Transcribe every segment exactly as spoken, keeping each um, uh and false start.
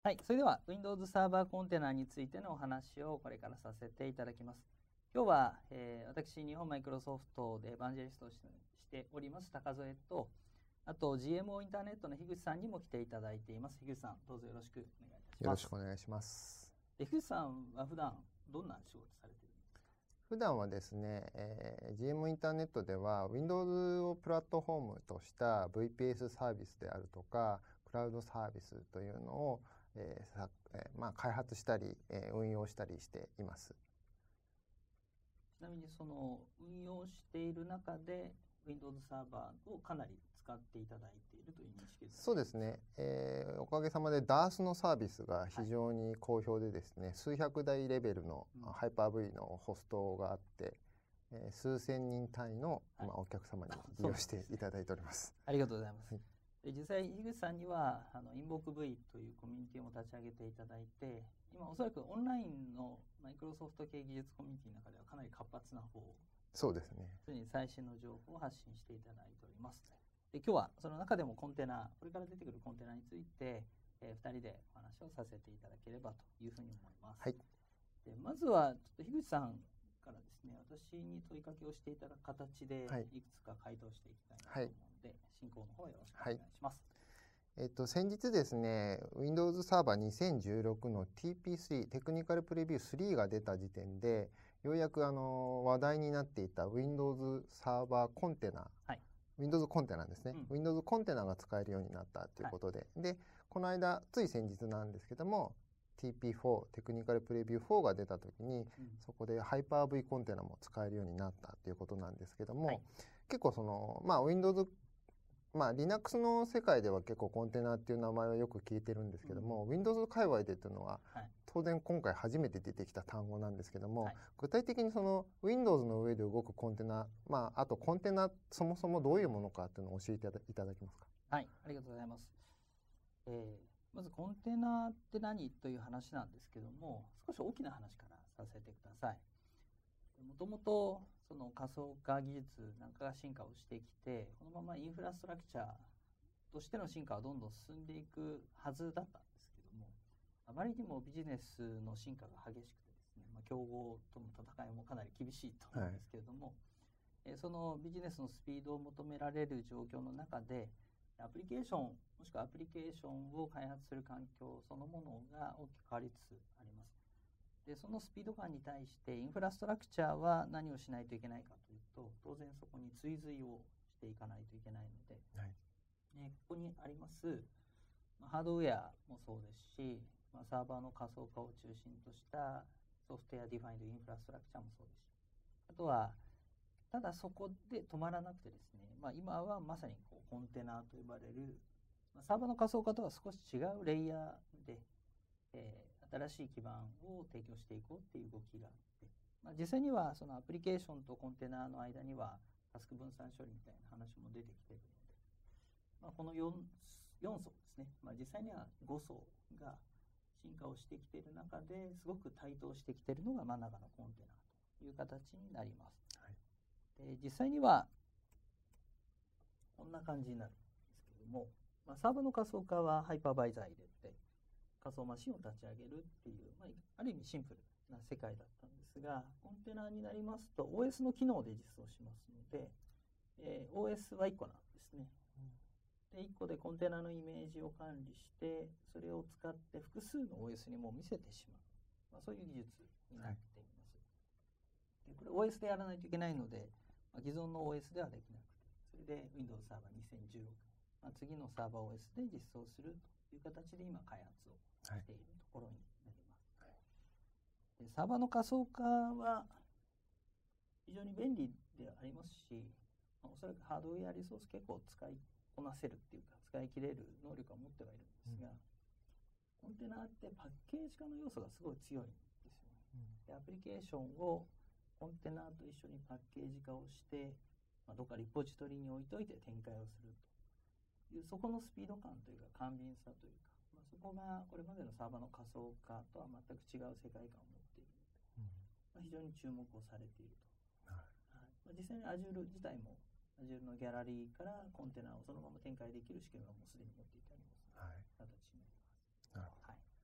はい、それでは Windows サーバーコンテナについてのお話をこれからさせていただきます。今日は、えー、私、日本マイクロソフトでエヴァンジェリストをしております高添と、あと ジーエムオー インターネットの樋口さんにも来ていただいています。樋口さん、どうぞよろしくお願いいたします。 よろしくお願いします。 で樋口さんは普段どんな仕事されているんですか？ 普段はですね、えー、ジーエムオー インターネットでは Windows をプラットフォームとした ブイピーエス サービスであるとかクラウドサービスというのを、えーさえーまあ、開発したり、えー、運用したりしています。 ちなみにその運用している中で Windows サーバーをかなり使っていただいているという認識ですか？ そうですね、えー、おかげさまで ダース のサービスが非常に好評でですね、はい、数百台レベルのハイパー ブイ のホストがあって、えー、数千人単位の、はい、まあ、お客様に利用していただいております。 ありがとうございます。はい、で実際樋口さんにはあのインボーク V というコミュニティを立ち上げていただいて、今おそらくオンラインのマイクロソフト系技術コミュニティの中ではかなり活発な方、 そうですね、 常に最新の情報を発信していただいております。で今日はその中でもコンテナ、これから出てくるコンテナについて、えー、ふたりでお話をさせていただければというふうに思います。 はい、 でまずはちょっと樋口さんからですね、私に問いかけをしていただく形で、はい、いくつか回答していきたいなと思うので、はい、進行の方よろしくお願いします。 はい、えっと、先日ですね Windows サーバーにせんじゅうろくの ティーピースリー テクニカルプレビュースリーが出た時点でようやくあの話題になっていた Windows サーバーコンテナ、はい、Windows コンテナですね、うん、Windows コンテナが使えるようになったということで、はい、でこの間つい先日なんですけども ティーピーフォー テクニカルプレビューフォーが出た時に、うん、そこでハイパー ブイ コンテナも使えるようになったということなんですけども、はい、結構そのまあ Windowsまあ Linux の世界では結構コンテナっていう名前はよく聞いてるんですけども、うん、Windows 界隈でっていうのは、はい、当然今回初めて出てきた単語なんですけども、はい、具体的にその Windows の上で動くコンテナ、まああとコンテナそもそもどういうものかっていうのを教えていただけますか？ はい、ありがとうございます。えー、まずコンテナって何という話なんですけども、少し大きな話からさせてください。もともとその仮想化技術なんかが進化をしてきて、このままインフラストラクチャーとしての進化はどんどん進んでいくはずだったんですけども、あまりにもビジネスの進化が激しくてですね、まあ、競合との戦いもかなり厳しいと思うんですけれども、はい、えそのビジネスのスピードを求められる状況の中で、アプリケーションもしくはアプリケーションを開発する環境そのものが大きく変わりつつあります。でそのスピード感に対してインフラストラクチャーは何をしないといけないかというと、当然そこに追随をしていかないといけないので、はい、ね、ここにありますハードウェアもそうですし、まあ、サーバーの仮想化を中心としたソフトウェアディファインドインフラストラクチャーもそうですし、あとはただそこで止まらなくてですね、まあ、今はまさにこうコンテナと呼ばれる、まあ、サーバーの仮想化とは少し違うレイヤーで、えー、新しい基盤を提供していこうっていう動きがあって、まあ、実際にはそのアプリケーションとコンテナの間にはタスク分散処理みたいな話も出てきているので、まあ、この 4, よん層ですね、まあ、実際にはご層が進化をしてきている中ですごく台頭してきているのが真ん中のコンテナという形になります。はい、で実際にはこんな感じになるんですけども、まあ、サーバーの仮想化はハイパーバイザー入れて仮想マシンを立ち上げるっていう、まあ、ある意味シンプルな世界だったんですが、コンテナになりますと オーエス の機能で実装しますので、えー、オーエス はいっこなんですね。でいっこでコンテナのイメージを管理してそれを使って複数の オーエス にも見せてしまう、まあ、そういう技術になっています。はい、でこれ オーエス でやらないといけないので、まあ、既存の オーエス ではできなくて、それで Windows サーバーにせんじゅうろく、まあ、次のサーバー オーエス で実装するという形で今開発をしているところになります。はい、でサーバーの仮想化は非常に便利でありますし、まあ、おそらくハードウェアリソース結構使いこなせるっていうか使い切れる能力は持ってはいるんですが、うん、コンテナってパッケージ化の要素がすごい強いんですよね。うん、でアプリケーションをコンテナと一緒にパッケージ化をして、まあ、どっかリポジトリに置いといて展開をするという、そこのスピード感というか簡便さというか、まあ、そこがこれまでのサーバーの仮想化とは全く違う世界観を持っているので、うん、まあ、非常に注目をされていると。はい、はい、まあ、実際に Azure 自体も Azure のギャラリーからコンテナをそのまま展開できる仕組みはもうすでに持っていてありますので、はい、形になります。なるほど。はい、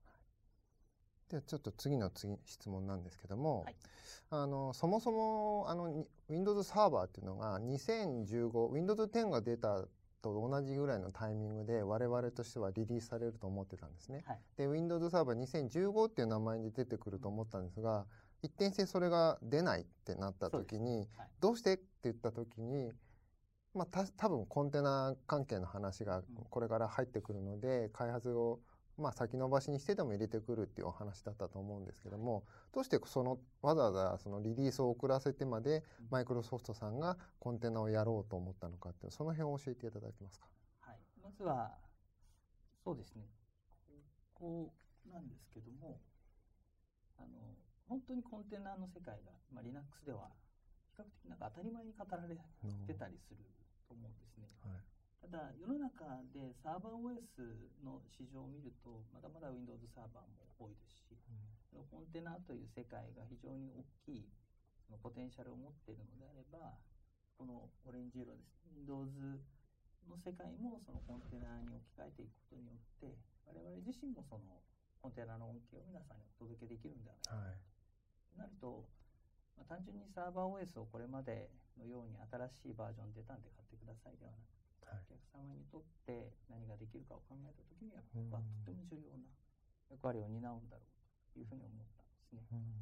ではちょっと次の次質問なんですけども、 はい、 あのそもそもあの Windows サーバーっていうのがにせんじゅうご Windows テンが出たと同じぐらいのタイミングで我々としてはリリースされると思ってたんですね。 はい、 で Windows サーバーにせんじゅうごっていう名前で出てくると思ったんですが、一転してそれが出ないってなった時に、 ね、はい、 どうしてって言った時に、まあ、た多分コンテナ関係の話がこれから入ってくるので、開発をまあ先延ばしにしてでも入れてくるっていうお話だったと思うんですけども、どうしてそのわざわざそのリリースを遅らせてまでマイクロソフトさんがコンテナをやろうと思ったのかっていう、その辺を教えていただけますか。 はい、まずはそうですね、ここなんですけども、あの本当にコンテナの世界が、まあ、Linux では比較的なんか当たり前に語られてたりすると思うんですね。はい、ただ世の中でサーバー オーエス の市場を見るとまだまだ Windows サーバーも多いですし、うん、コンテナという世界が非常に大きいそのポテンシャルを持っているのであれば、このオレンジ色ですね、Windows の世界もそのコンテナに置き換えていくことによって我々自身もそのコンテナの恩恵を皆さんにお届けできるんではないか、はい、となると、まあ、単純にサーバー オーエス をこれまでのように新しいバージョン出たんで買ってくださいではなく、はい、お客様にとって何ができるかを考えたときには、ここはとても重要な役割を担うんだろうというふうに思ったんですね。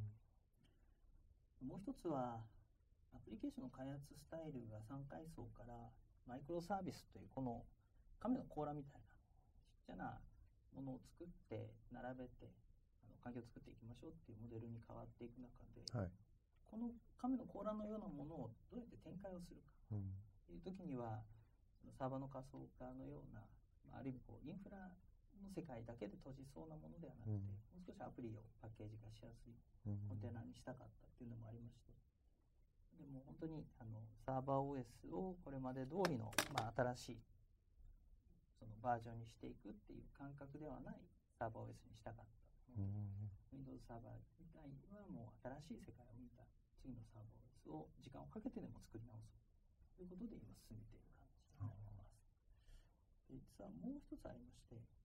もう一つはアプリケーションの開発スタイルがさん階層からマイクロサービスというこの亀の甲羅みたいなちっちゃなものを作って並べてあの環境を作っていきましょうっていうモデルに変わっていく中で、はい、この亀の甲羅のようなものをどうやって展開をするかという時には、そのサーバーの仮想化のような、まあ、ある意味こうインフラの世界だけで閉じそうなものではなくて、うん、もう少しアプリをパッケージ化しやすいコンテナにしたかったっていうのもありまして、でも本当にあのサーバー オーエス をこれまで通りの、まあ、新しいそのバージョンにしていくっていう感覚ではないサーバー オーエス にしたかったので、うん、Windows サーバー自体はもう新しい世界を見た次のサーバー オーエス を時間をかけてでも作り直そうということで今進めている感じになります。で実はもう一つありまして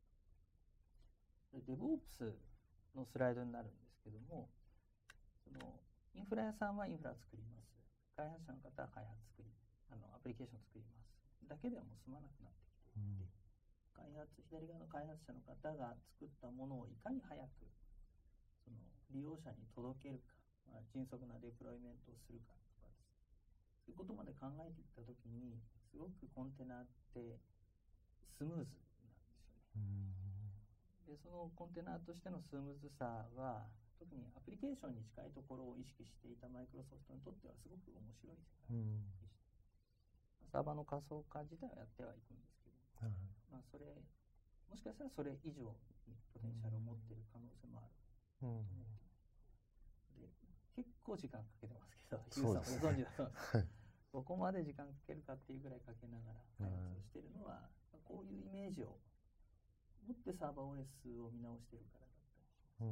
、DevOps のスライドになるんですけども、そのインフラ屋さんはインフラを作ります。開発者の方は開発作り、あのアプリケーションを作りますだけではもう済まなくなってきていて、うん、開発左側の開発者の方が作ったものをいかに早くその利用者に届けるか、まあ、迅速なデプロイメントをするかとかです、そういうことまで考えていったときにすごくコンテナってスムーズなんですよね。うん、でそのコンテナとしてのスムーズさは特にアプリケーションに近いところを意識していたマイクロソフトにとってはすごく面白い世界でした。うん、サーバーの仮想化自体はやってはいくんですけど、うん、まあ、それもしかしたらそれ以上にポテンシャルを持っている可能性もあると思っています。で結構時間かけてますけど、ヒューさんご存知だと思います。どこまで時間かけるかっていうぐらいかけながら開発をしているのは、うん、こういうイメージを持ってサーバー オーエス を見直しているからだったりします。うん、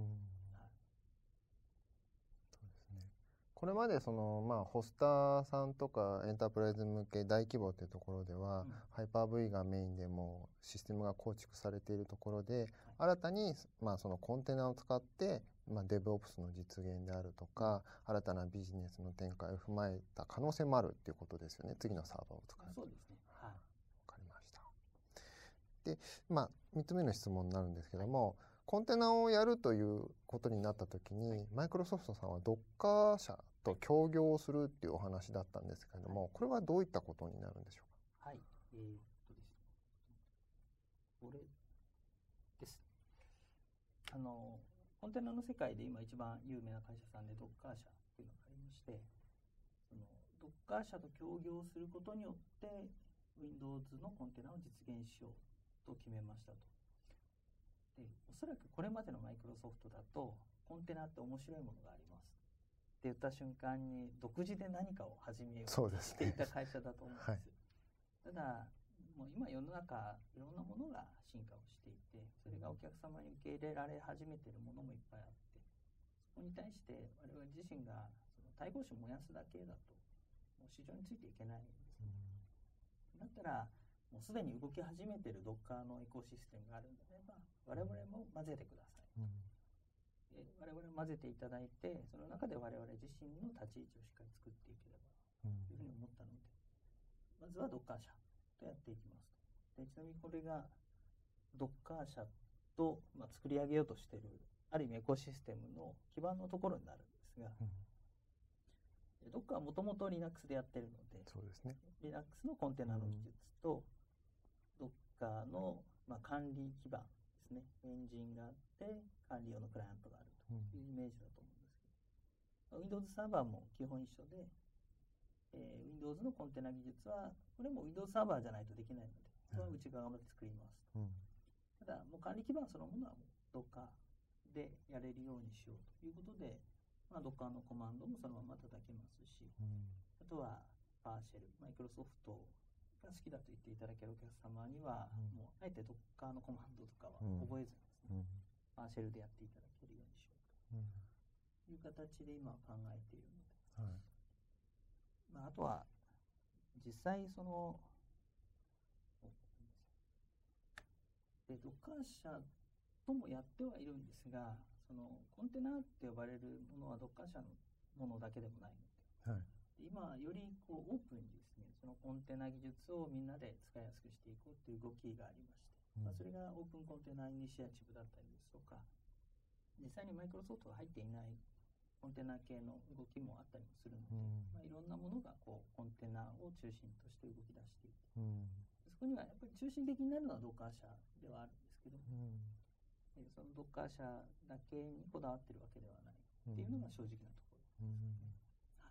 これまでその、まあ、ホスターさんとかエンタープライズ向け大規模というところでは、うん、ハイパー ブイ がメインでもシステムが構築されているところで、はい、新たに、まあ、そのコンテナを使って、まあ、DevOps の実現であるとか、うん、新たなビジネスの展開を踏まえた可能性もあるっていうことですよね、次のサーバーを使う。 そうですね。はい。わかりました。で、まあ、みっつめの質問になるんですけども、はい、コンテナをやるということになったときに、はい、マイクロソフトさんは Docker 社と協業をするっていうお話だったんですけれども、はい、これはどういったことになるんでしょうか。 はい、えー、っとですね、これです。あのコンテナの世界で今一番有名な会社さんで Docker 社というのがありまして、その Docker 社と協業することによって Windows のコンテナを実現しようと決めましたと。でおそらくこれまでのマイクロソフトだとコンテナって面白いものがありますって言った瞬間に独自で何かを始めようとしていた会社だと思うんです。はい、ただもう今世の中いろんなものが進化をしていて、それがお客様に受け入れられ始めているものもいっぱいあって、そこに対して我々自身がその対抗心を燃やすだけだともう市場についていけないんですね。だったらもうすでに動き始めている Docker のエコシステムがあるのであれば我々も混ぜてください、うん、 で我々混ぜていただいて、その中で我々自身の立ち位置をしっかり作っていければというふうに思ったので、まずはドッカー社とやっていきますと。でちなみにこれがドッカー社と、まあ、作り上げようとしているある意味エコシステムの基盤のところになるんですが、うん、ドッカーはもともと Linux でやってるので、 そうですね、 Linux のコンテナの技術と、うん、ドッカーの、まあ、管理基盤ですね、エンジンがあって管理用のクライアントがあるというイメージだと思うんですけど、うん、Windows サーバーも基本一緒で、えー、Windows のコンテナ技術はこれも Windows サーバーじゃないとできないので、それは内側まで作りますと、うん、ただもう管理基盤そのものはもう Docker でやれるようにしようということで、まあ、Docker のコマンドもそのまま叩けますし、うん、あとはパーシェル、マイクロソフトが好きだと言っていただけるお客様には、うん、もうあえて Docker のコマンドとかは覚えずにですね、うん、パーシェルでやっていただけるようにしようという形で今は考えているので、はい、まあ、あとは実際そのでドッカー社ともやってはいるんですが、そのコンテナって呼ばれるものはドッカー社のものだけでもないので、はい、今よりこうオープンにですね、そのコンテナ技術をみんなで使いやすくしていこうという動きがありまして、うん、まあ、それがオープンコンテナイニシアチブだったりですとか、実際にマイクロソフトが入っていないコンテナ系の動きもあったりもするので、うん、まあ、いろんなものがこうコンテナを中心として動き出していて、うん、そこにはやっぱり中心的になるのはドッカー社ではあるんですけど、うん、えそのドッカー社だけにこだわってるわけではないっていうのが正直なところですね。うんうん、はい、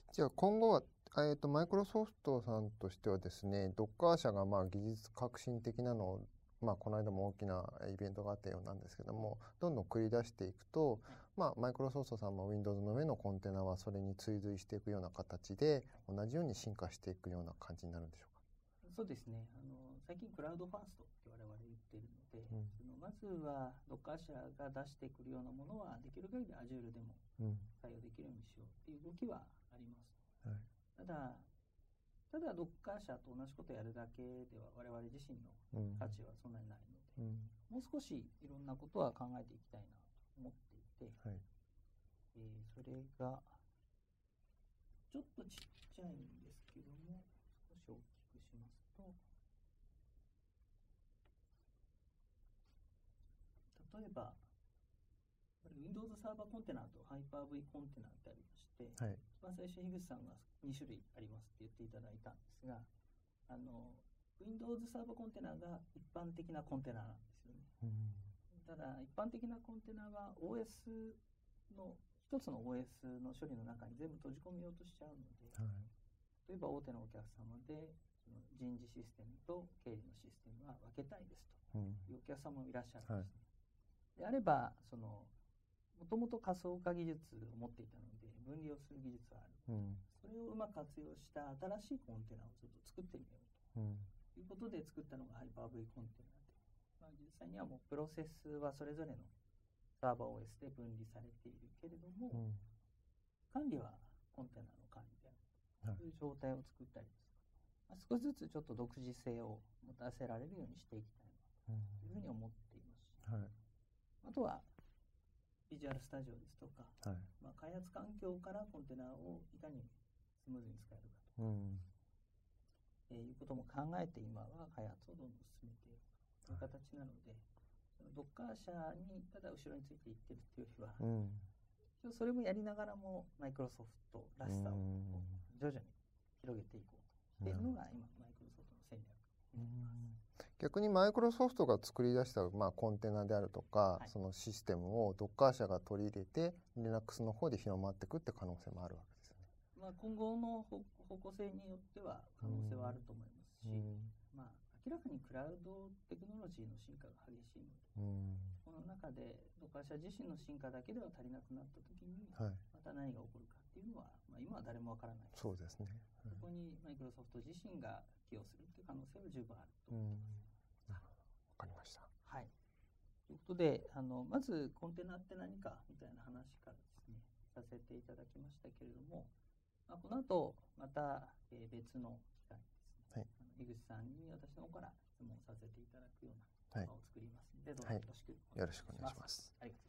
じゃあ今後はえーと、マイクロソフトさんとしてはですね、ドッカー社がまあ技術革新的なのを、まあ、この間も大きなイベントがあったようなんですけども、どんどん繰り出していくと、はい、まあ、マイクロソフトさんも Windows の上のコンテナはそれに追随していくような形で、同じように進化していくような感じになるんでしょうか。 そうですね、あの最近クラウドファーストって我々言っているので、うん、そのまずはドッカー社が出してくるようなものはできる限り Azure でも対応できるようにしようっていう動きはあります。うん、はい、ただただドッカー社と同じことをやるだけでは我々自身の価値はそんなにないので、うん、もう少しいろんなことは考えていきたいなと思っていて、はい、えー、それがちょっとちっちゃいんですけども、少し大きくしますと、例えばWindows サーバーコンテナと Hyper-V コンテナってありまして、はい、一番最初樋口さんがに種類ありますって言っていただいたんですが、あの Windows サーバーコンテナが一般的なコンテナなんですよね。うん、ただ一般的なコンテナは オーエス の一つの オーエス の処理の中に全部閉じ込めようとしちゃうので、はい、例えば大手のお客様でその人事システムと経理のシステムは分けたいですというお客様もいらっしゃるんですね。はい、であればそのもともと仮想化技術を持っていたので分離をする技術はある、うん、それをうまく活用した新しいコンテナをちょっと作ってみようと、うん、いうことで作ったのが Hyper-V コンテナで、まあ、実際にはもうプロセスはそれぞれのサーバー オーエス で分離されているけれども、うん、管理はコンテナの管理であるという状態を作ったりですとか、まあ、少しずつちょっと独自性を持たせられるようにしていきたいなというふうに思っていますし、はい、あとはビジュアルスタジオですとか、はい、まあ、開発環境からコンテナをいかにスムーズに使えるかとか、うん、えー、いうことも考えて今は開発をどんどん進めているという形なので、はい、そのドッカー社にただ後ろについていってるというよりは、うん、それもやりながらもマイクロソフトらしさを徐々に広げていこうというのが今マイクロソフトの戦略になります。 逆にマイクロソフトが作り出した、まあ、コンテナであるとか、はい、そのシステムをドッカー社が取り入れて Linux の方で広まっていくって可能性もあるわけですよね。 まあ、今後の方向性によっては可能性はあると思いますし、まあ、明らかにクラウドテクノロジーの進化が激しいので、この中でドッカー社自身の進化だけでは足りなくなった時に、はい、また何が起こるかっていうのは、まあ、今は誰もわからないです。 そうですね。 はい、そこにマイクロソフト自身が寄与するっていう可能性は十分あると思います。 わかりました。 はい。ということで、あのまずコンテナって何かみたいな話からですね、させていただきましたけれども、まあ、この後また、えー、別の機会にですね、はい、あの井口さんに私の方から質問させていただくような動画を作りますので、どうぞはいよろしくおよろしくお願いします。 願いします。 ありがとうございます。